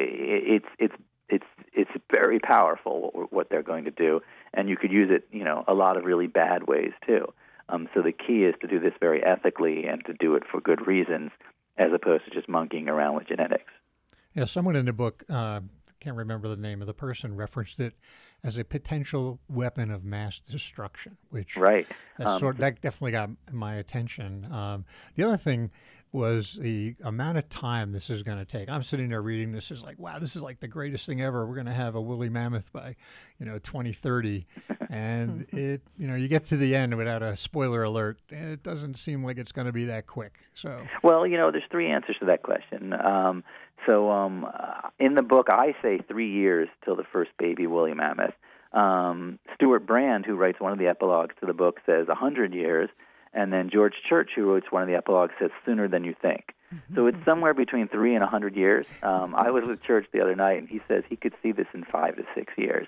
It's very powerful what they're going to do, and you could use it a lot of really bad ways too. So the key is to do this very ethically and to do it for good reasons, as opposed to just monkeying around with genetics. Yeah, someone in the book, can't remember the name of the person, referenced it as a potential weapon of mass destruction, which right. That definitely got my attention. The other thing was the amount of time this is going to take. I'm sitting there reading this, is like, wow, this is like the greatest thing ever. We're going to have a woolly mammoth by 2030, and it you get to the end without a spoiler alert, it doesn't seem like it's going to be that quick. So well, there's 3 answers to that question. So in the book, I say 3 years till the first baby woolly mammoth. Stuart Brand, who writes one of the epilogues to the book, says 100 years. And then George Church, who wrote one of the epilogues, says sooner than you think. So it's somewhere between 3 and 100 years. I was with Church the other night, and he says he could see this in 5 to 6 years.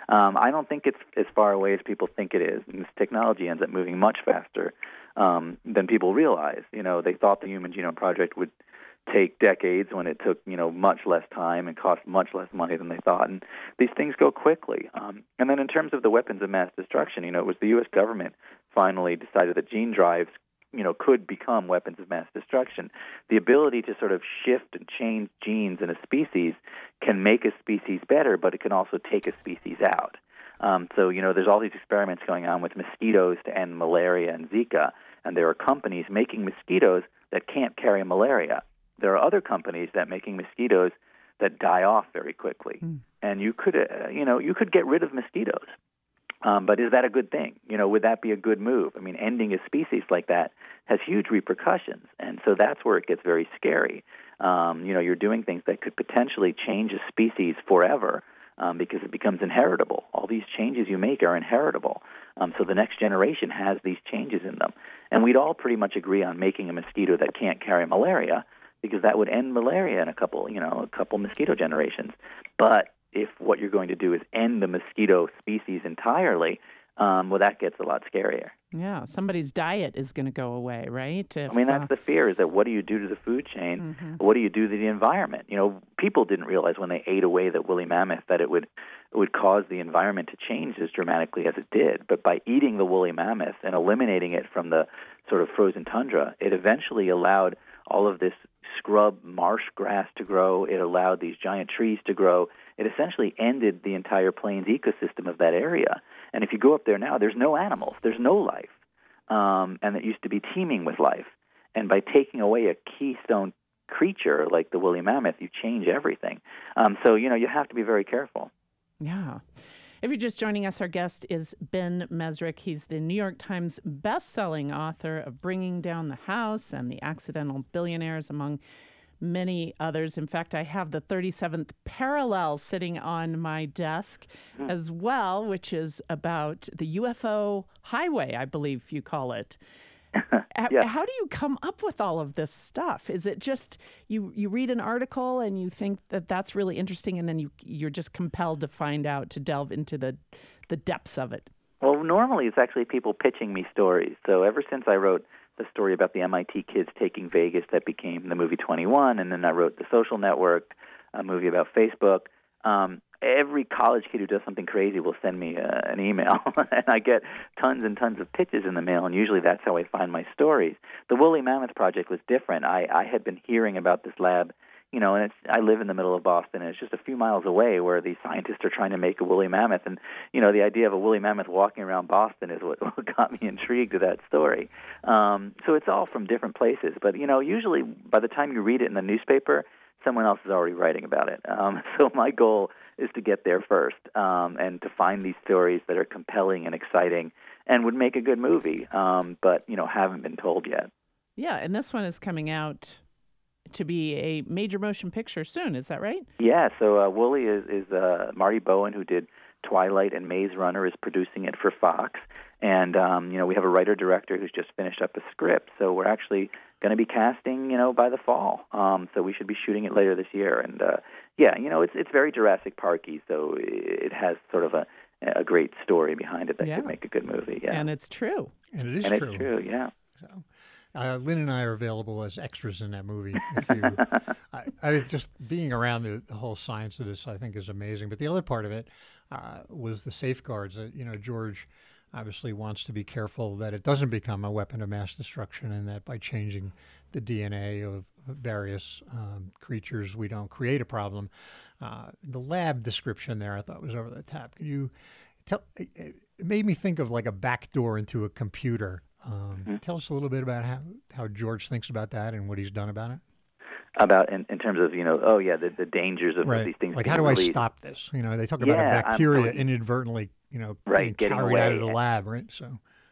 I don't think it's as far away as people think it is. And this technology ends up moving much faster than people realize. They thought the Human Genome Project would take decades when it took, much less time and cost much less money than they thought. And these things go quickly. And then in terms of the weapons of mass destruction, it was the U.S. government finally decided that gene drives, could become weapons of mass destruction. The ability to sort of shift and change genes in a species can make a species better, but it can also take a species out. So, there's all these experiments going on with mosquitoes to end malaria and Zika, and there are companies making mosquitoes that can't carry malaria. There are other companies that making mosquitoes that die off very quickly. And you could get rid of mosquitoes. But is that a good thing? Would that be a good move? I mean, ending a species like that has huge repercussions, and so that's where it gets very scary. You're doing things that could potentially change a species forever because it becomes inheritable. All these changes you make are inheritable, so the next generation has these changes in them. And we'd all pretty much agree on making a mosquito that can't carry malaria because that would end malaria in a couple mosquito generations. But if what you're going to do is end the mosquito species entirely, that gets a lot scarier. Yeah, somebody's diet is going to go away, right? That's the fear, is that what do you do to the food chain? Mm-hmm. What do you do to the environment? People didn't realize when they ate away the woolly mammoth that it would cause the environment to change as dramatically as it did. But by eating the woolly mammoth and eliminating it from the sort of frozen tundra, it eventually allowed all of this scrub marsh grass to grow. It allowed these giant trees to grow. It essentially ended the entire plains ecosystem of that area. And if you go up there now, there's no animals, there's no life, and it used to be teeming with life. And by taking away a keystone creature like the woolly mammoth, you change everything. So you have to be very careful. Yeah. If you're just joining us, our guest is Ben Mezrich. He's the New York Times best-selling author of Bringing Down the House and The Accidental Billionaires, among many others. In fact, I have the 37th Parallel sitting on my desk as well, which is about the UFO highway, I believe you call it. Yeah. How do you come up with all of this stuff? Is it just you read an article and you think that that's really interesting, and then you're just compelled to find out, to delve into the depths of it? Well, normally it's actually people pitching me stories. So ever since I wrote the story about the MIT kids taking Vegas that became the movie 21, and then I wrote The Social Network, a movie about Facebook, every college kid who does something crazy will send me an email, and I get tons and tons of pitches in the mail, and usually that's how I find my stories. The Woolly Mammoth Project was different. I had been hearing about this lab, and I live in the middle of Boston, and it's just a few miles away where these scientists are trying to make a woolly mammoth, and, the idea of a woolly mammoth walking around Boston is what got me intrigued to that story. So it's all from different places, but, usually by the time you read it in the newspaper, someone else is already writing about it. So my goal is to get there first and to find these stories that are compelling and exciting and would make a good movie, but, haven't been told yet. Yeah, and this one is coming out to be a major motion picture soon. Is that right? Yeah, so Woolly is Marty Bowen, who did Twilight and Maze Runner, is producing it for Fox. And, we have a writer-director who's just finished up a script. So we're actually going to be casting, by the fall. So we should be shooting it later this year. And, it's very Jurassic Parky, so it has sort of a great story behind it that could make a good movie. Yeah. And it's true. And it is true. It's true, yeah. So, Lynn and I are available as extras in that movie. If you, I just being around the whole science of this, I think, is amazing. But the other part of it was the safeguards. George obviously wants to be careful that it doesn't become a weapon of mass destruction, and that by changing the DNA of various creatures, we don't create a problem. The lab description there, I thought, was over the top. Can you tell? It made me think of like a back door into a computer. Tell us a little bit about how George thinks about that and what he's done about it. About in terms of, the dangers of these things. Like, how do I stop this? They talk about a bacteria inadvertently, being getting carried away out of the lab, right? So.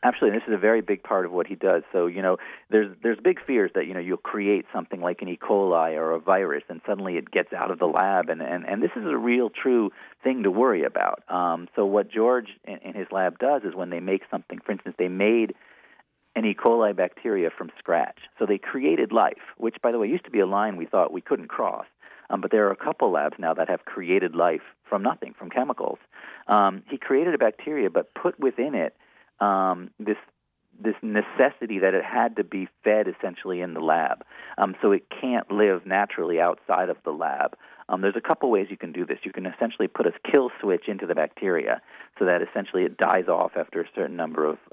Absolutely, this is a very big part of what he does. So, there's big fears that, you'll create something like an E. coli or a virus, and suddenly it gets out of the lab, and this is a real, true thing to worry about. So what George in his lab does is when they make something, for instance, they made an E. coli bacteria from scratch. So they created life, which, by the way, used to be a line we thought we couldn't cross. But there are a couple labs now that have created life from nothing, from chemicals. He created a bacteria, but put within it this necessity that it had to be fed essentially in the lab, so it can't live naturally outside of the lab. There's a couple ways you can do this. You can essentially put a kill switch into the bacteria so that essentially it dies off after a certain number of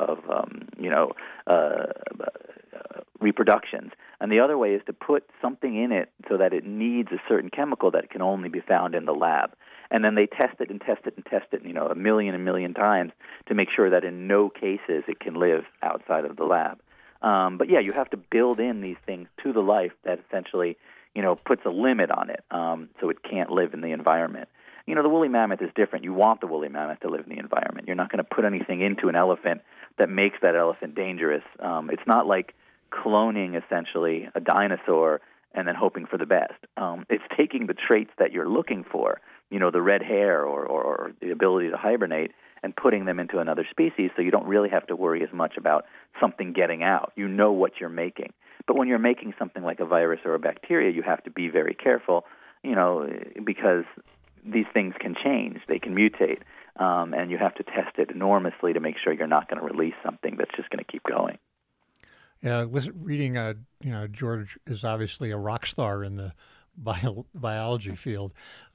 reproductions. And the other way is to put something in it so that it needs a certain chemical that can only be found in the lab. And then they test it and test it and test it, a million times to make sure that in no cases it can live outside of the lab. But yeah, you have to build in these things to the life that essentially, puts a limit on it, so it can't live in the environment. The woolly mammoth is different. You want the woolly mammoth to live in the environment. You're not going to put anything into an elephant that makes that elephant dangerous. It's not like cloning essentially a dinosaur and then hoping for the best. It's taking the traits that you're looking for, the red hair or the ability to hibernate, and putting them into another species, so you don't really have to worry as much about something getting out. You know what you're making. But when you're making something like a virus or a bacteria, you have to be very careful, because these things can change. They can mutate, and you have to test it enormously to make sure you're not going to release something that's just going to keep going. Yeah, reading, George is obviously a rock star in the biology field.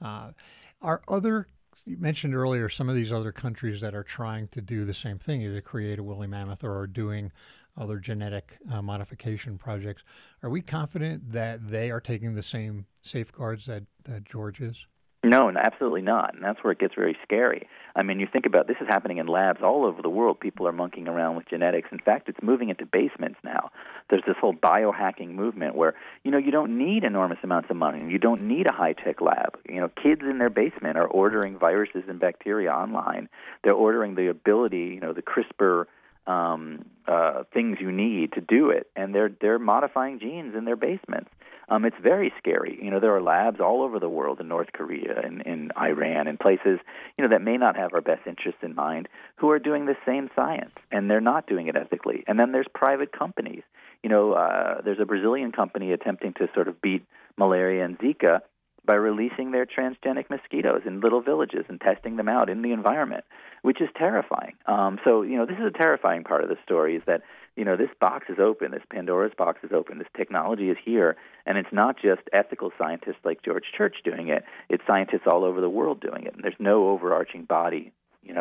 You mentioned earlier some of these other countries that are trying to do the same thing, either create a woolly mammoth or are doing other genetic modification projects. Are we confident that they are taking the same safeguards that George is? No, absolutely not, and that's where it gets very scary. I mean, you think about this is happening in labs all over the world. People are monkeying around with genetics. In fact, it's moving into basements now. There's this whole biohacking movement where, you don't need enormous amounts of money. You don't need a high-tech lab. Kids in their basement are ordering viruses and bacteria online. They're ordering the ability, the CRISPR things you need to do it, and they're modifying genes in their basements. It's very scary. There are labs all over the world, in North Korea and in Iran and places, that may not have our best interests in mind, who are doing the same science, and they're not doing it ethically. And then there's private companies. There's a Brazilian company attempting to sort of beat malaria and Zika by releasing their transgenic mosquitoes in little villages and testing them out in the environment, which is terrifying. So, this is a terrifying part of the story, is that, this box is open, this Pandora's box is open, this technology is here, and it's not just ethical scientists like George Church doing it, it's scientists all over the world doing it, and there's no overarching body,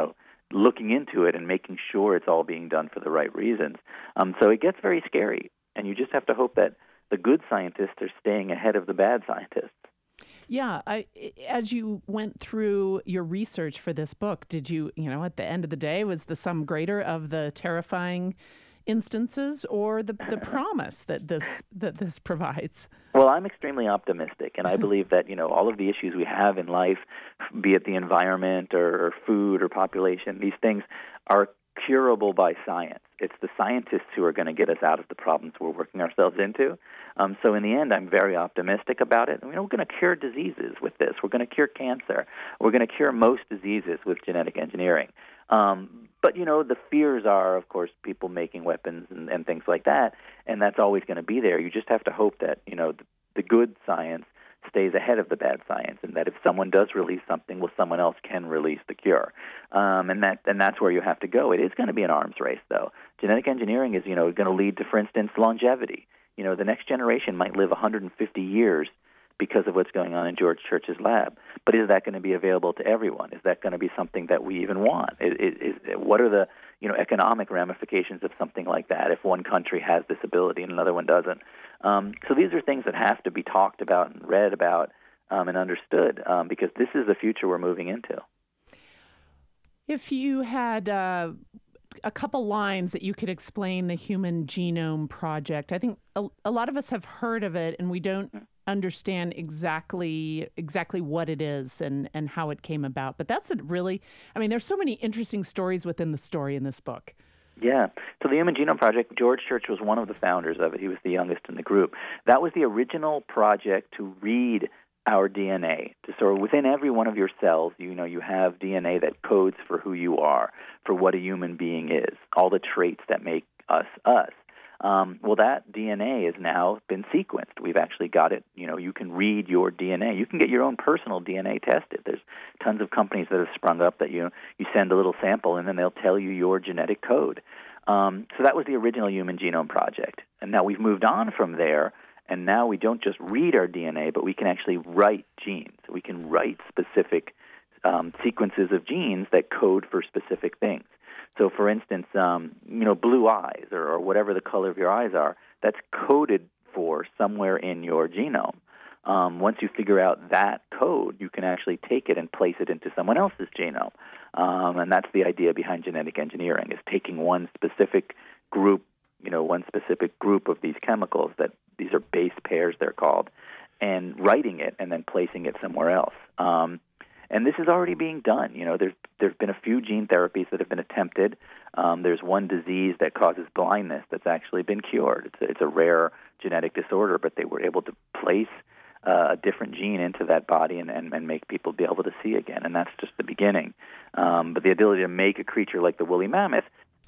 looking into it and making sure it's all being done for the right reasons. So it gets very scary, and you just have to hope that the good scientists are staying ahead of the bad scientists. Yeah, as you went through your research for this book, did you, at the end of the day, was the sum greater of the terrifying instances or the promise that this provides? Well, I'm extremely optimistic, and I believe that, all of the issues we have in life, be it the environment or food or population, these things are curable by science. It's the scientists who are going to get us out of the problems we're working ourselves into. So in the end, I'm very optimistic about it. We're going to cure diseases with this. We're going to cure cancer. We're going to cure most diseases with genetic engineering. But, the fears are, of course, people making weapons and things like that, and that's always going to be there. You just have to hope that, the good science stays ahead of the bad science, and that if someone does release something, someone else can release the cure. And that's where you have to go. It is going to be an arms race, though. Genetic engineering is, going to lead to, for instance, longevity. The next generation might live 150 years because of what's going on in George Church's lab. But is that going to be available to everyone? Is that going to be something that we even want? What are the economic ramifications of something like that if one country has this ability and another one doesn't? So these are things that have to be talked about and read about and understood because this is the future we're moving into. If you had a couple lines that you could explain the Human Genome Project, I think a lot of us have heard of it and we don't understand exactly what it is and how it came about. But that's there's so many interesting stories within the story in this book. Yeah. So the Human Genome Project, George Church was one of the founders of it. He was the youngest in the group. That was the original project to read our DNA. So within every one of your cells, you have DNA that codes for who you are, for what a human being is, all the traits that make us us. Well, that DNA has now been sequenced. We've actually got it. You can read your DNA. You can get your own personal DNA tested. There's tons of companies that have sprung up that you send a little sample and then they'll tell you your genetic code. So that was the original Human Genome Project. And now we've moved on from there, and now we don't just read our DNA, but we can actually write genes. We can write specific sequences of genes that code for specific things. So, for instance, blue eyes or whatever the color of your eyes are, that's coded for somewhere in your genome. Once you figure out that code, you can actually take it and place it into someone else's genome. And that's the idea behind genetic engineering, is taking one specific group of these chemicals, that these are base pairs they're called, and writing it and then placing it somewhere else. And this is already being done. There's been a few gene therapies that have been attempted. There's one disease that causes blindness that's actually been cured. It's a rare genetic disorder, but they were able to place a different gene into that body and make people be able to see again. And that's just the beginning. But the ability to make a creature like the woolly mammoth,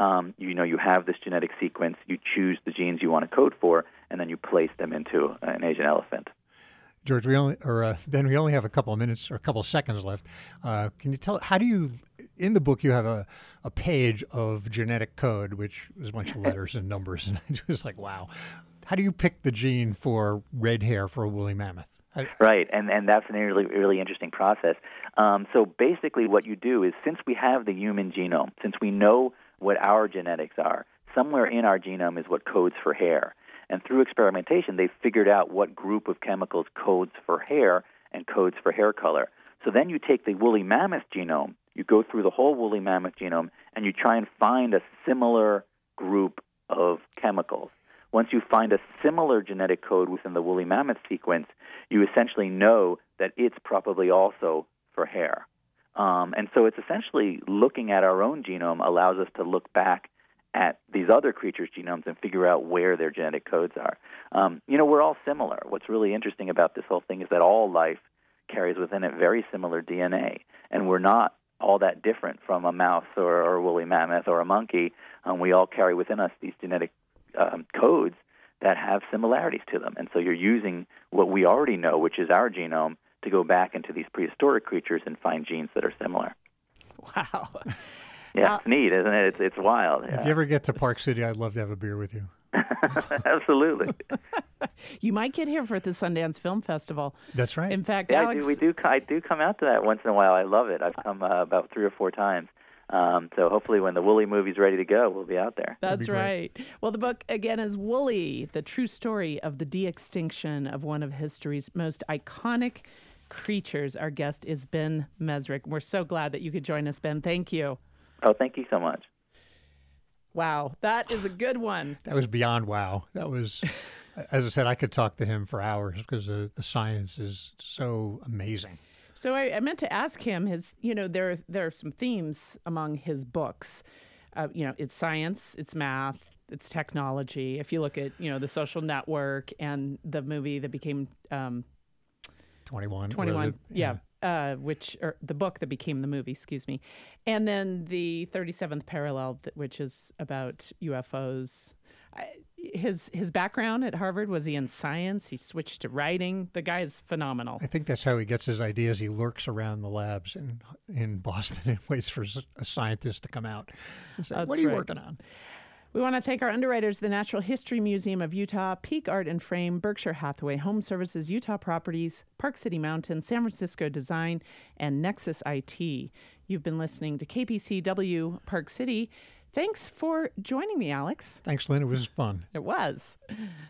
you have this genetic sequence, you choose the genes you want to code for, and then you place them into an Asian elephant. George, Ben, we only have a couple of minutes or a couple of seconds left. Can you tell, in the book you have a page of genetic code, which is a bunch of letters and numbers, and I was like, wow. How do you pick the gene for red hair for a woolly mammoth? Right, and that's a really, really interesting process. So basically what you do is, since we have the human genome, since we know what our genetics are, somewhere in our genome is what codes for hair. And through experimentation, they've figured out what group of chemicals codes for hair and codes for hair color. So then you take the woolly mammoth genome, you go through the whole woolly mammoth genome, and you try and find a similar group of chemicals. Once you find a similar genetic code within the woolly mammoth sequence, you essentially know that it's probably also for hair. And so it's essentially looking at our own genome allows us to look back at these other creatures' genomes and figure out where their genetic codes are. We're all similar. What's really interesting about this whole thing is that all life carries within it very similar DNA, and we're not all that different from a mouse or a woolly mammoth or a monkey. We all carry within us these genetic codes that have similarities to them. And so you're using what we already know, which is our genome, to go back into these prehistoric creatures and find genes that are similar. Wow. Yeah, it's neat, isn't it? It's wild. If you ever get to Park City, I'd love to have a beer with you. Absolutely. You might get here for the Sundance Film Festival. That's right. In fact, yeah, Alex... I do come out to that once in a while. I love it. I've come about 3 or 4 times. So hopefully when the Woolly movie's ready to go, we'll be out there. That's right. Well, the book, again, is Woolly, the true story of the de-extinction of one of history's most iconic creatures. Our guest is Ben Mezrich. We're so glad that you could join us, Ben. Thank you. Oh, thank you so much. Wow, that is a good one. That was beyond wow. That was, as I said, I could talk to him for hours because the science is so amazing. So I meant to ask him, there are some themes among his books. It's science, it's math, it's technology. If you look at, The Social Network and the movie that became 21. 21, the book that became the movie, excuse me. And then the 37th Parallel, which is about UFOs. His background at Harvard, was he in science? He switched to writing. The guy is phenomenal. I think that's how he gets his ideas. He lurks around the labs in Boston and waits for a scientist to come out and say, what are you working on? We want to thank our underwriters, the Natural History Museum of Utah, Peak Art and Frame, Berkshire Hathaway Home Services, Utah Properties, Park City Mountain, San Francisco Design, and Nexus IT. You've been listening to KPCW Park City. Thanks for joining me, Alex. Thanks, Lynn. It was fun. It was.